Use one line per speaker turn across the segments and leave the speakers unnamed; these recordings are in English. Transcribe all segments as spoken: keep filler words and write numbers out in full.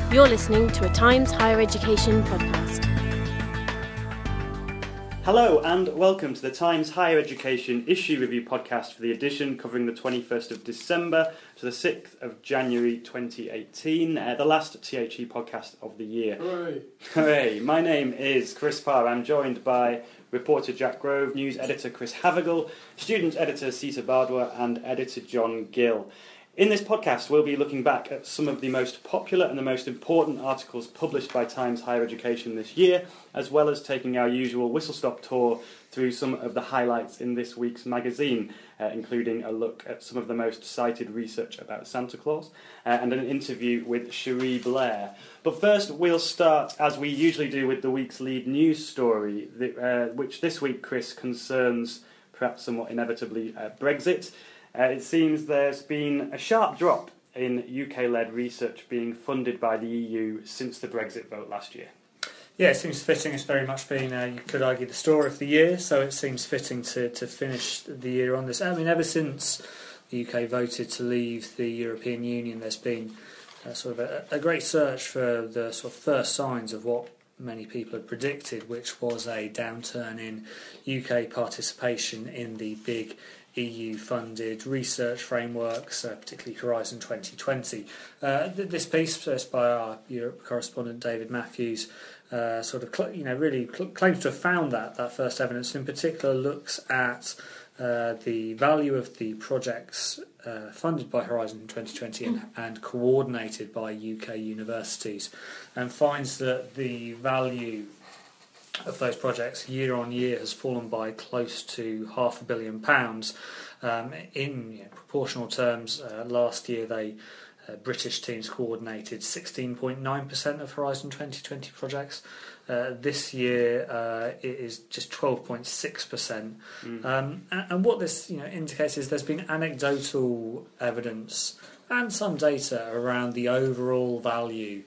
You're listening to a Times Higher Education podcast.
Hello and welcome to the Times Higher Education Issue Review podcast for the edition covering the twenty-first of December to the sixth of January twenty eighteen, uh, the last T H E podcast of the year.
Hooray!
Hooray! My name is Chris Parr. I'm joined by reporter Jack Grove, news editor Chris Havergal, student editor Sita Bardwa and editor John Gill. In this podcast, we'll be looking back at some of the most popular and the most important articles published by Times Higher Education this year, as well as taking our usual whistle-stop tour through some of the highlights in this week's magazine, uh, including a look at some of the most cited research about Santa Claus, uh, and an interview with Cherie Blair. But first, we'll start, as we usually do, with the week's lead news story, the, uh, which this week, Chris, concerns, perhaps somewhat inevitably, uh, Brexit. Uh, it seems there's been a sharp drop in U K-led research being funded by the E U since the Brexit vote last year.
Yeah, it seems fitting. It's very much been, uh, you could argue, the story of the year, so it seems fitting to, to finish the year on this. I mean, ever since the U K voted to leave the European Union, there's been uh, sort of a, a great search for the sort of first signs of what many people had predicted, which was a downturn in U K participation in the big E U-funded research frameworks, uh, particularly Horizon twenty twenty. Uh, th- this piece, first by our Europe correspondent David Matthews, uh, sort of cl- you know really cl- claims to have found that that first evidence. In particular, looks at uh, the value of the projects uh, funded by Horizon twenty twenty and, and coordinated by U K universities, and finds that the value of those projects year on year has fallen by close to half a billion pounds. Um, in you know, proportional terms, uh, last year they uh, British teams coordinated sixteen point nine percent of Horizon twenty twenty projects. Uh, this year uh, it is just twelve point six percent. Mm. Um, and, and what this you know indicates is there's been anecdotal evidence and some data around the overall value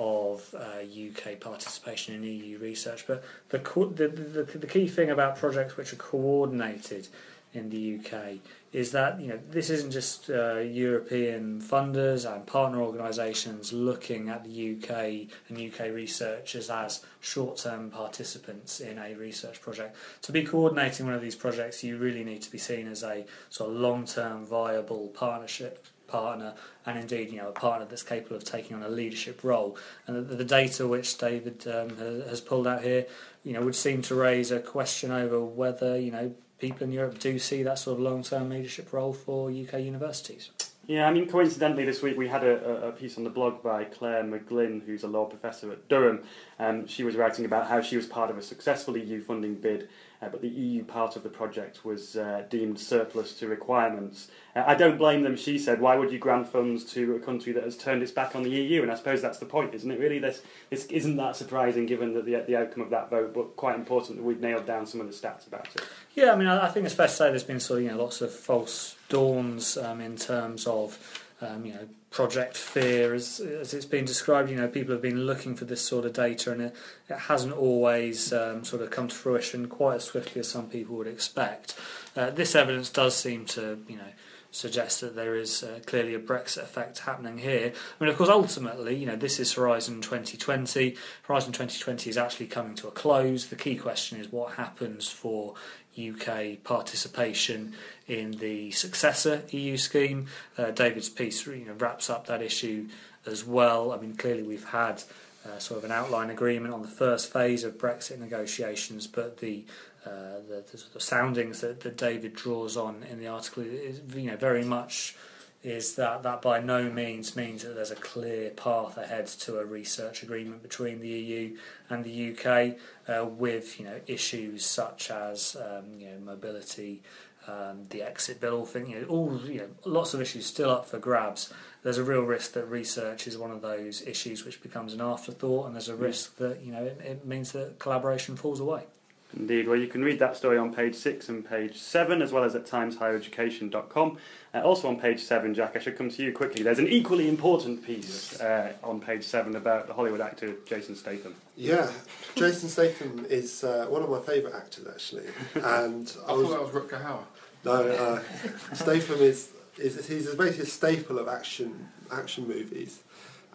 of uh, U K participation in E U research, but the, co- the, the the key thing about projects which are coordinated in the U K is that you know this isn't just uh, European funders and partner organisations looking at the U K and U K researchers as short-term participants in a research project. To be coordinating one of these projects, you really need to be seen as a sort of long-term viable partnership partner, and indeed, you know, a partner that's capable of taking on a leadership role. And the, the data which David um, has, has pulled out here, you know, would seem to raise a question over whether, you know, people in Europe do see that sort of long-term leadership role for U K universities.
Yeah, I mean, coincidentally, this week we had a, a piece on the blog by Claire McGlynn, who's a law professor at Durham. Um, she was writing about how she was part of a successful E U funding bid, uh, but the E U part of the project was uh, deemed surplus to requirements. Uh, I don't blame them, she said. Why would you grant funds to a country that has turned its back on the E U? And I suppose that's the point, isn't it? Really, this, this isn't that surprising given the, the, the outcome of that vote, but quite important that we've nailed down some of the stats about it.
Yeah, I mean, I, I think it's fair to say there's been sort of, you know, lots of false dawns um, in terms of Um, you know, project fear, as, as it's been described. You know, people have been looking for this sort of data, and it, it hasn't always um, sort of come to fruition quite as swiftly as some people would expect. Uh, this evidence does seem to, you know, suggest that there is uh, clearly a Brexit effect happening here. I mean, of course, ultimately, you know, this is Horizon twenty twenty. Horizon twenty twenty is actually coming to a close. The key question is what happens for U K participation in the successor E U scheme. Uh, David's piece you know, wraps up that issue as well. I mean, clearly we've had uh, sort of an outline agreement on the first phase of Brexit negotiations, but the uh, the, the sort of soundings that, that David draws on in the article is, you know, very much is that that by no means means that there's a clear path ahead to a research agreement between the E U and the U K, uh, with you know issues such as um, you know mobility, um, the exit bill thing, you know, all you know lots of issues still up for grabs. There's a real risk that research is one of those issues which becomes an afterthought, and there's a risk that you know it, it means that collaboration falls away.
Indeed. Well, you can read that story on page six and page seven, as well as at times higher education dot com. Uh, also on page seven, Jack, I should come to you quickly. There's an equally important piece uh, on page seven about the Hollywood actor Jason Statham.
Yeah, Jason Statham is uh, one of my favourite actors, actually. And I,
I
was,
thought that was Rutger Hauer.
No, uh, Statham is, is he's basically a staple of action action movies.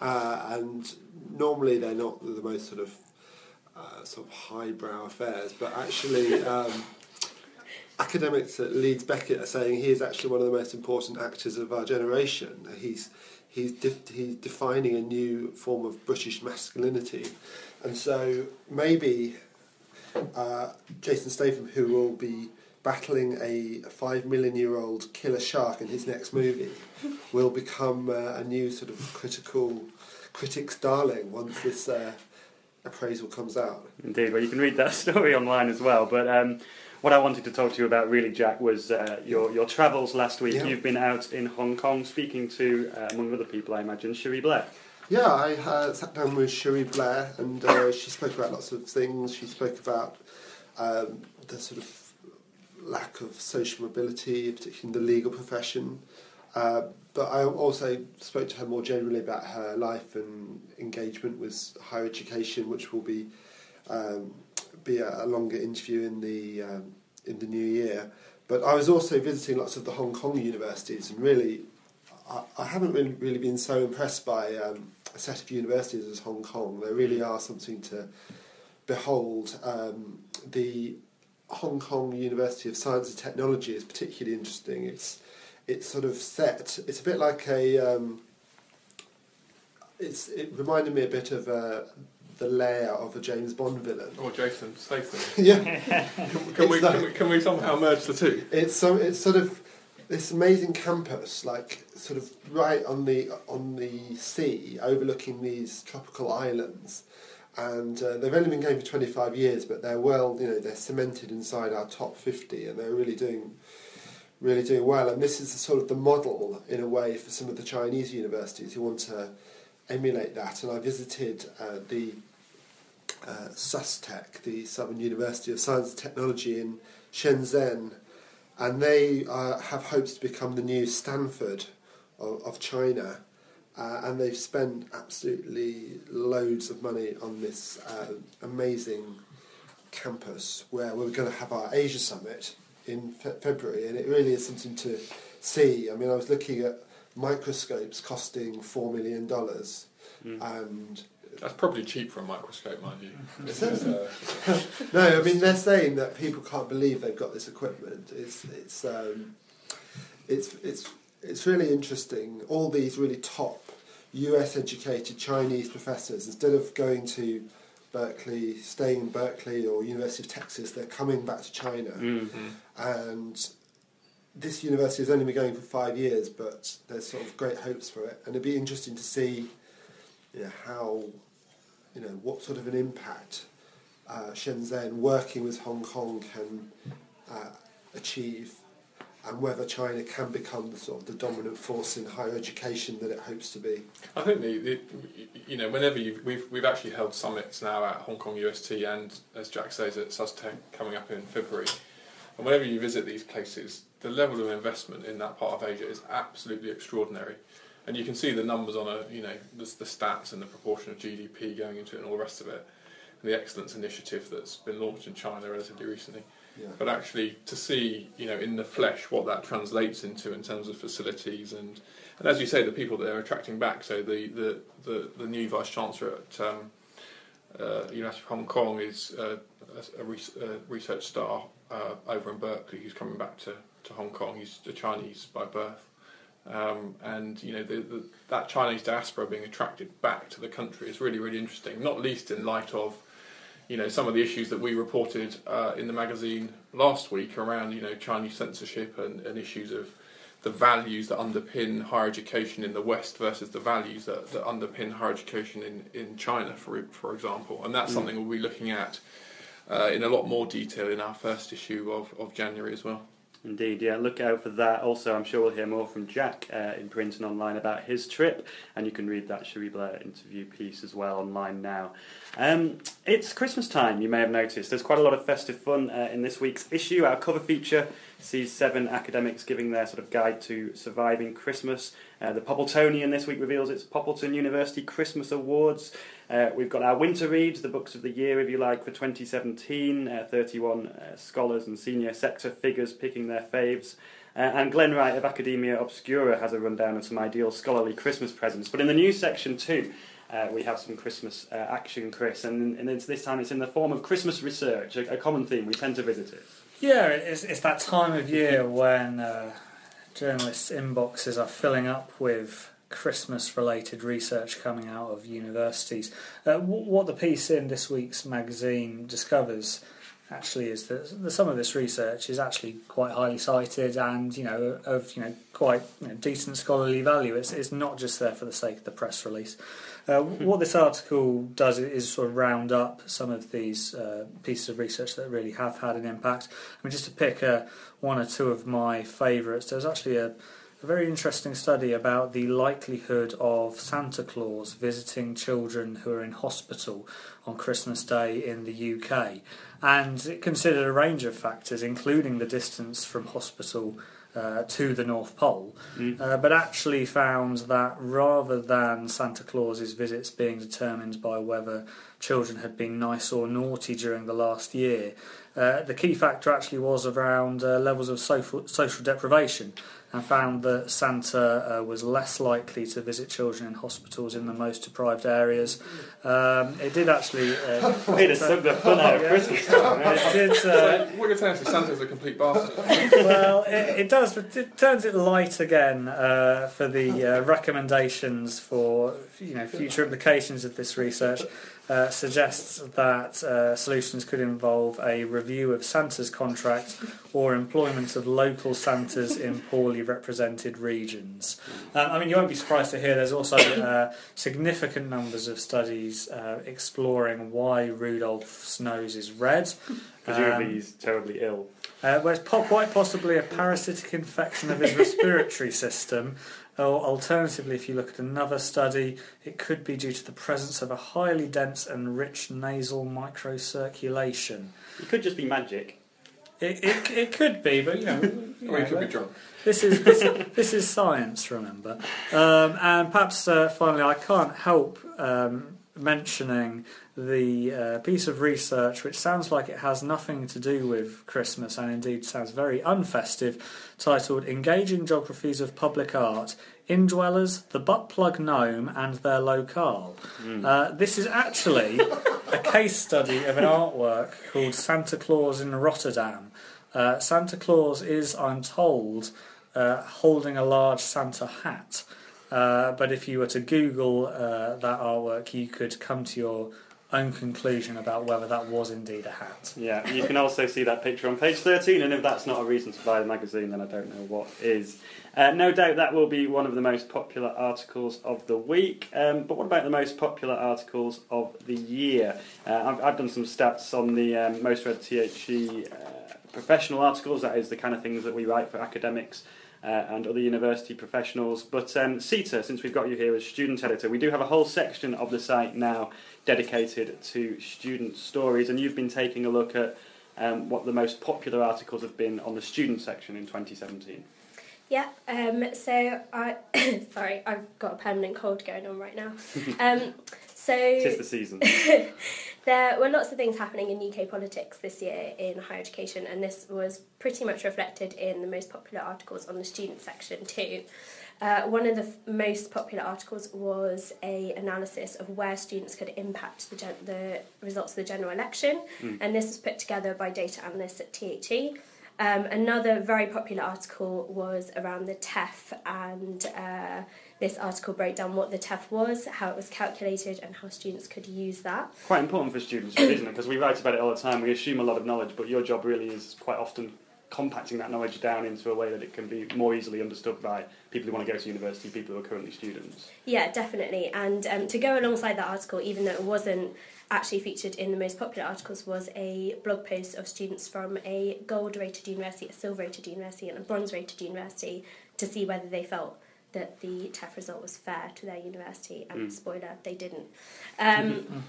uh, and normally they're not the most sort of uh, sort of highbrow affairs, but actually. Um, Academics at Leeds Beckett are saying he is actually one of the most important actors of our generation. He's he's de- he's defining a new form of British masculinity, and so maybe uh, Jason Statham, who will be battling a five million year old killer shark in his next movie, will become uh, a new sort of critical critics' darling once this uh, appraisal comes out.
Indeed, well, you can read that story online as well, but. Um, What I wanted to talk to you about really, Jack, was uh, your, your travels last week.
Yeah.
You've been out in Hong Kong speaking to, uh, among other people, I imagine, Cherie Blair.
Yeah, I uh, sat down with Cherie Blair and uh, she spoke about lots of things. She spoke about um, the sort of lack of social mobility, particularly in the legal profession. Uh, but I also spoke to her more generally about her life and engagement with higher education, which will be... Um, be a, a longer interview in the um, in the new year. But I was also visiting lots of the Hong Kong universities, and really, I, I haven't really, really been so impressed by um, a set of universities as Hong Kong. They really are something to behold. Um, the Hong Kong University of Science and Technology is particularly interesting. It's it's sort of set. It's a bit like a. Um, it's it reminded me a bit of a. the lair of a James Bond villain.
Or Jason Statham.
Yeah.
Can, can, we,
like,
can, we, can we somehow merge the two?
It's so it's sort of this amazing campus, like sort of right on the on the sea, overlooking these tropical islands, and uh, they've only been going for twenty-five years, but they're well, you know, they're cemented inside our top fifty, and they're really doing really doing well. And this is sort of the model in a way for some of the Chinese universities who want to emulate that. And I visited uh, the uh, SUSTech, the Southern University of Science and Technology in Shenzhen, and they uh, have hopes to become the new Stanford of, of China, uh, and they've spent absolutely loads of money on this uh, amazing campus where we're going to have our Asia Summit in fe- February, and it really is something to see. I mean, I was looking at microscopes costing four million dollars, mm. and
that's probably cheap for a microscope, mind you. This is, uh...
no, I mean they're saying that people can't believe they've got this equipment. It's it's um, it's it's it's really interesting. All these really top U S educated Chinese professors, instead of going to Berkeley, staying in Berkeley or University of Texas, they're coming back to China,
mm-hmm.
and this university has only been going for five years, but there's sort of great hopes for it, and it'd be interesting to see, you know, how, you know, what sort of an impact uh, Shenzhen working with Hong Kong can uh, achieve, and whether China can become the sort of the dominant force in higher education that it hopes to be.
I think the, the you know whenever you we've we've actually held summits now at Hong Kong U S T and, as Jack says, at SUSTech coming up in February, and whenever you visit these places, the level of investment in that part of Asia is absolutely extraordinary, and you can see the numbers on a you know the, the stats and the proportion of G D P going into it and all the rest of it, and the Excellence Initiative that's been launched in China relatively recently.
Yeah.
But actually, to see you know in the flesh what that translates into in terms of facilities and, and as you say, the people that they're attracting back. So the the, the, the new Vice Chancellor at um, uh, University of Hong Kong is uh, a, a, re- a research star uh, over in Berkeley who's coming back to, to Hong Kong. He's a Chinese by birth, um, and you know the, the, that Chinese diaspora being attracted back to the country is really really interesting. Not least in light of you know some of the issues that we reported uh, in the magazine last week around you know Chinese censorship and, and issues of the values that underpin higher education in the West versus the values that, that underpin higher education in, in China, for for example. And that's mm. something we'll be looking at uh, in a lot more detail in our first issue of, of January as well.
Indeed, yeah, look out for that. Also, I'm sure we'll hear more from Jack uh, in print and online about his trip, and you can read that Cherie Blair interview piece as well online now. Um, it's Christmas time, you may have noticed. There's quite a lot of festive fun uh, in this week's issue. Our cover feature sees seven academics giving their sort of guide to surviving Christmas. Uh, the Poppletonian this week reveals its Poppleton University Christmas Awards. Uh, we've got our winter reads, the books of the year, if you like, for twenty seventeen. Uh, thirty-one uh, scholars and senior sector figures picking their faves. Uh, and Glenn Wright of Academia Obscura has a rundown of some ideal scholarly Christmas presents. But in the news section too, uh, we have some Christmas uh, action, Chris, and, and it's, this time it's in the form of Christmas research, a, a common theme. We tend to visit it.
Yeah, it's, it's that time of year when uh, journalists' inboxes are filling up with Christmas-related research coming out of universities. Uh, w- what the piece in this week's magazine discovers actually is that the, some of this research is actually quite highly cited and, you know, of you know quite you know, decent scholarly value. It's it's not just there for the sake of the press release. Uh, what this article does is sort of round up some of these uh, pieces of research that really have had an impact. I mean, just to pick uh, one or two of my favourites, there's actually a, a very interesting study about the likelihood of Santa Claus visiting children who are in hospital on Christmas Day in the U K. And it considered a range of factors, including the distance from hospital Uh, to the North Pole, mm. uh, but actually found that rather than Santa Claus's visits being determined by whether children had been nice or naughty during the last year, uh, the key factor actually was around uh, levels of social, social deprivation, and found that Santa uh, was less likely to visit children in hospitals in the most deprived areas. Um, it did actually... Uh,
Way to suck the fun out of Christmas time.
It did, uh,
so what you're telling us is Santa's a complete bastard.
Well, it, it does, but it turns it light again uh, for the uh, recommendations for you know future implications of this research. Uh, suggests that uh, solutions could involve a review of Santa's contract or employment of local Santas in poorly represented regions. Um, I mean, you won't be surprised to hear there's also uh, significant numbers of studies uh, exploring why Rudolph's nose is red.
Presumably
Um,
he's terribly ill.
Uh, well, it's po- quite possibly a parasitic infection of his respiratory system, or alternatively, if you look at another study, it could be due to the presence of a highly dense and rich nasal microcirculation.
It could just be magic.
It it, it could be, but you know, you
Or he
know,
could be drunk.
This is this, this is science, remember. Um, and perhaps uh, finally, I can't help um, mentioning the uh, piece of research which sounds like it has nothing to do with Christmas and indeed sounds very unfestive, titled Engaging Geographies of Public Art, Indwellers, the Buttplug Gnome and Their Locale. Mm. Uh, this is actually a case study of an artwork called Santa Claus in Rotterdam. Uh, Santa Claus is, I'm told, uh, holding a large Santa hat. Uh, but if you were to Google uh, that artwork, you could come to your own conclusion about whether that was indeed a hat.
Yeah, you can also see that picture on page thirteen, and if that's not a reason to buy the magazine, then I don't know what is. Uh, no doubt that will be one of the most popular articles of the week, um, but what about the most popular articles of the year? Uh, I've, I've done some stats on the um, most read T H E uh, professional articles, that is the kind of things that we write for academics Uh, and other university professionals. But um, Sita, since we've got you here as student editor, we do have a whole section of the site now dedicated to student stories, and you've been taking a look at um, what the most popular articles have been on the student section in twenty seventeen.
Yeah, um, so I sorry, I've got a permanent cold going on right now. Um, so
Tis the season.
There were lots of things happening in U K politics this year in higher education, and this was pretty much reflected in the most popular articles on the student section too. Uh, one of the f- most popular articles was a analysis of where students could impact the, gen- the results of the general election, mm. and this was put together by data analysts at T H E. Um, another very popular article was around the T E F, and uh, this article broke down what the T E F was, how it was calculated, and how students could use that.
Quite important for students, really, isn't it? Because we write about it all the time, we assume a lot of knowledge, but your job really is quite often compacting that knowledge down into a way that it can be more easily understood by people who want to go to university, people who are currently students.
Yeah, definitely. And um, to go alongside that article, even though it wasn't actually featured in the most popular articles, was a blog post of students from a gold-rated university, a silver-rated university, and a bronze-rated university to see whether they felt that the T E F result was fair to their university. And mm. spoiler, they didn't. Um,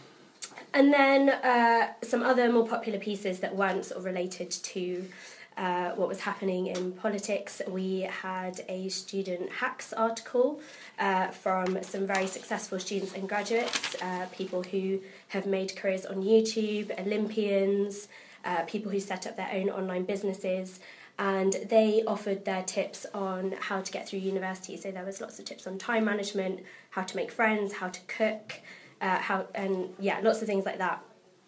and then uh, some other more popular pieces that weren't sort of related to Uh, what was happening in politics. We had a student hacks article uh, from some very successful students and graduates, uh, people who have made careers on YouTube, Olympians, uh, people who set up their own online businesses, and they offered their tips on how to get through university. So there was lots of tips on time management, how to make friends, how to cook, uh, how and yeah, lots of things like that.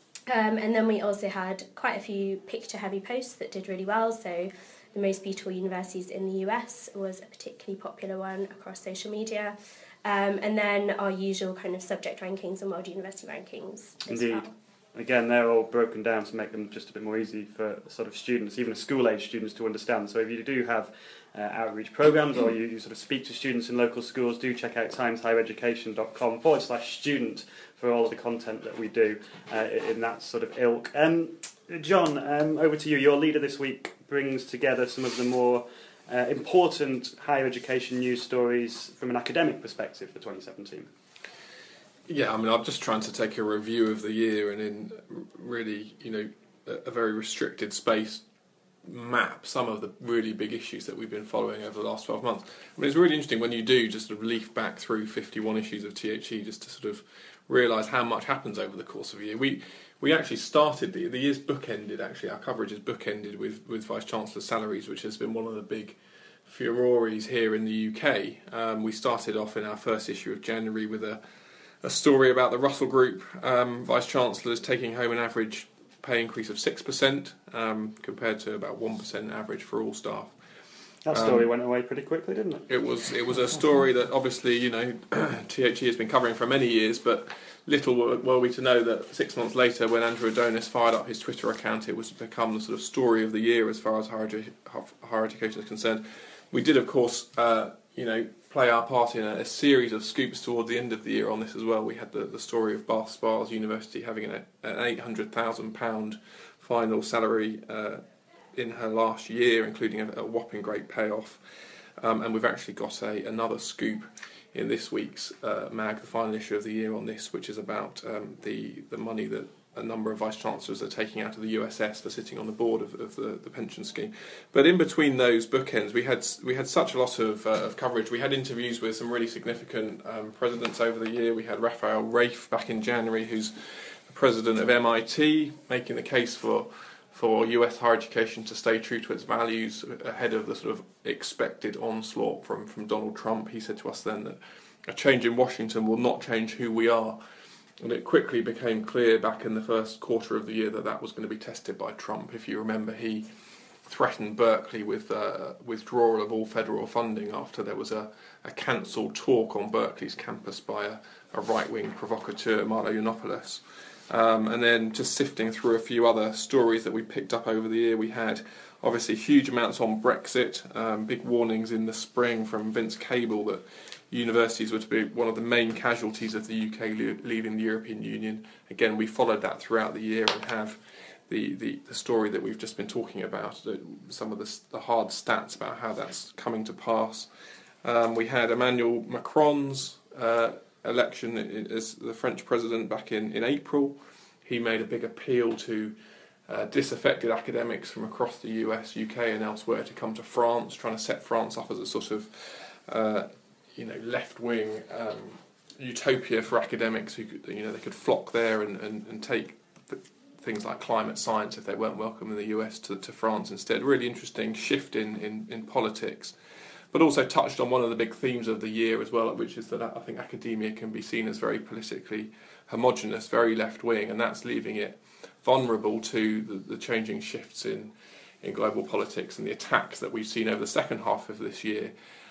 Um, and then we also had quite a few picture-heavy posts that did really well. So the most beautiful universities in the U S was a particularly popular one across social media. Um, and then our usual kind of subject rankings and world university rankings as
Indeed.
well.
Again, they're all broken down to make them just a bit more easy for sort of students, even school-age students, to understand. So if you do have uh, outreach programmes or you, you sort of speak to students in local schools, do check out timeshighereducation.com forward slash student for all of the content that we do uh, in that sort of ilk. Um, John, um, over to you. Your leader this week brings together some of the more uh, important higher education news stories from an academic perspective for twenty seventeen.
Yeah, I mean, I'm just trying to take a review of the year and in really, you know, a, a very restricted space map some of the really big issues that we've been following over the last twelve months. I mean, it's really interesting when you do just sort of leaf back through fifty-one issues of T H E just to sort of realise how much happens over the course of a year. We we actually started, the, the year's bookended, actually, our coverage is bookended with, with Vice-Chancellor salaries, which has been one of the big furores here in the U K. Um, we started off in our first issue of January with a a story about the Russell Group um, Vice-Chancellors taking home an average pay increase of six percent um, compared to about one percent average for all staff.
That story
Um,
went away pretty quickly, didn't it?
It was it was a story that obviously, you know, T H E has been covering for many years, but little were, were we to know that six months later, when Andrew Adonis fired up his Twitter account, it was become the sort of story of the year as far as higher, edu- higher education is concerned. We did, of course, uh, you know, play our part in a, a series of scoops toward the end of the year on this as well. We had the, the story of Bath Spas University having an, an eight hundred thousand pounds final salary uh, in her last year, including a, a whopping great payoff. Um, and we've actually got a, another scoop in this week's uh, mag, the final issue of the year on this, which is about um, the, the money that a number of vice-chancellors are taking out of the U S S for sitting on the board of, of the, the pension scheme. But in between those bookends, we had we had such a lot of, uh, of coverage. We had interviews with some really significant um, presidents over the year. We had Raphael Rafe back in January, who's the president of M I T, making the case for for U S higher education to stay true to its values ahead of the sort of expected onslaught from, from Donald Trump. He said to us then that a change in Washington will not change who we are. And it quickly became clear back in the first quarter of the year that that was going to be tested by Trump. If you remember, he threatened Berkeley with uh, withdrawal of all federal funding after there was a, a cancelled talk on Berkeley's campus by a, a right-wing provocateur, Milo Yiannopoulos. Um, and then just sifting through a few other stories that we picked up over the year, we had obviously huge amounts on Brexit, um, big warnings in the spring from Vince Cable that universities were to be one of the main casualties of the U K le- leaving the European Union. Again, we followed that throughout the year and have the, the, the story that we've just been talking about, the, some of the, the hard stats about how that's coming to pass. Um, we had Emmanuel Macron's uh, election as the French president back in, in April. He made a big appeal to uh, disaffected academics from across the U S, U K and elsewhere to come to France, trying to set France up as a sort of uh, you know, left-wing um, utopia for academics who could, you know, they could flock there and, and, and take th- things like climate science if they weren't welcome in the U S to, to France instead. Really interesting shift in, in, in politics, but also touched on one of the big themes of the year as well, which is that I think academia can be seen as very politically homogenous, very left-wing, and that's leaving it vulnerable to the, the changing shifts in, in global politics and the attacks that we've seen over the second half of this year.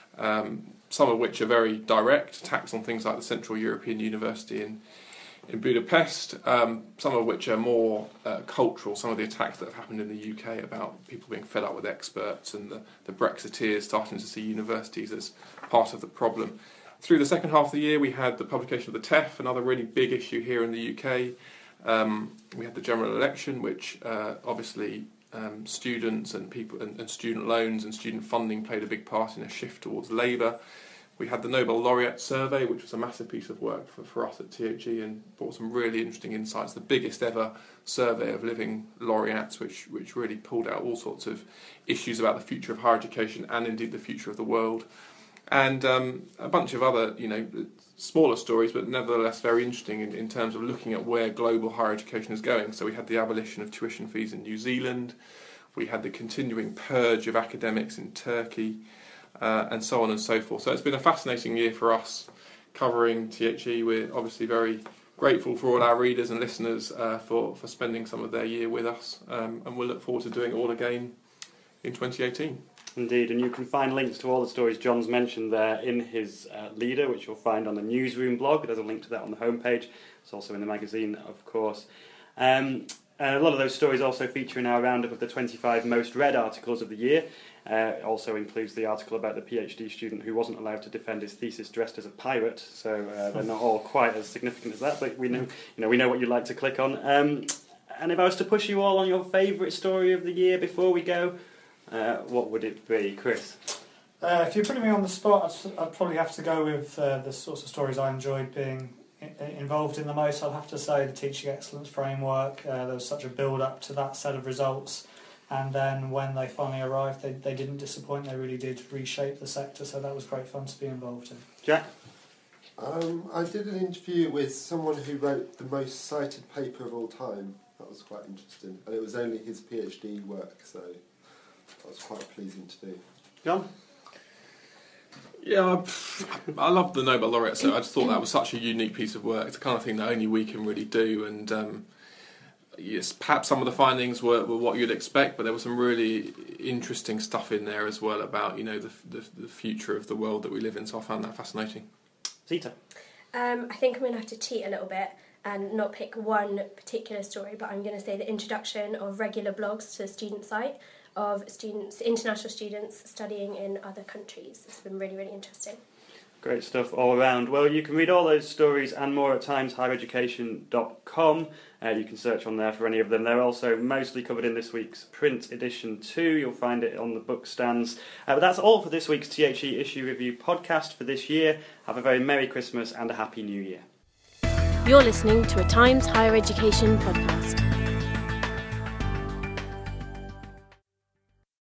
Um, some of which are very direct, attacks on things like the Central European University in, in Budapest, um, some of which are more uh, cultural, some of the attacks that have happened in the U K about people being fed up with experts and the, the Brexiteers starting to see universities as part of the problem. Through the second half of the year, we had the publication of the T E F, another really big issue here in the U K. Um, we had the general election, which uh, obviously Um, students and people and, and student loans and student funding played a big part in a shift towards Labour. We had the Nobel Laureate Survey, which was a massive piece of work for, for us at T H E and brought some really interesting insights. The biggest ever survey of living laureates, which which really pulled out all sorts of issues about the future of higher education and indeed the future of the world. And um, a bunch of other, you know, smaller stories, but nevertheless very interesting in, in terms of looking at where global higher education is going. So we had the abolition of tuition fees in New Zealand. We had the continuing purge of academics in Turkey, uh, and so on and so forth. So it's been a fascinating year for us covering T H E. We're obviously very grateful for all our readers and listeners uh, for, for spending some of their year with us, um, and we'll look forward to doing it all again in twenty eighteen.
Indeed, and you can find links to all the stories John's mentioned there in his uh, leader, which you'll find on the Newsroom blog. There's a link to that on the homepage. It's also in the magazine, of course. Um, and a lot of those stories also feature in our roundup of the twenty-five most read articles of the year. Uh, it also includes the article about the PhD student who wasn't allowed to defend his thesis dressed as a pirate. So uh, they're not all quite as significant as that, but we know, you know, we know what you'd like to click on. Um, and if I was to push you all on your favourite story of the year before we go, Uh, what would it be, Chris?
Uh, if you're putting me on the spot, I'd, I'd probably have to go with uh, the sorts of stories I enjoyed being I- involved in the most. I'd have to say the Teaching Excellence Framework. Uh, there was such a build-up to that set of results, and then when they finally arrived, they, they didn't disappoint. They really did reshape the sector, so that was great fun to be involved in.
Jack?
Um, I did an interview with someone who wrote the most cited paper of all time. That was quite interesting, and it was only his PhD work, so that was quite pleasing to do.
John?
Yeah, I, I love the Nobel laureate, so I just thought that was such a unique piece of work. It's the kind of thing that only we can really do, and um, yes, perhaps some of the findings were, were what you'd expect, but there was some really interesting stuff in there as well about, you know, the, the, the future of the world that we live in, so I found that fascinating.
Zita?
Um, I think I'm going to have to cheat a little bit and not pick one particular story, but I'm going to say the introduction of regular blogs to the student site of students, international students studying in other countries. It's been really, really interesting.
Great stuff all around. Well, you can read all those stories and more at times higher education dot com. Uh, you can search on there for any of them. They're also mostly covered in this week's print edition too. You'll find it on the book stands. Uh, but that's all for this week's T H E Issue Review podcast for this year. Have a very Merry Christmas and a Happy New Year.
You're listening to a Times Higher Education podcast.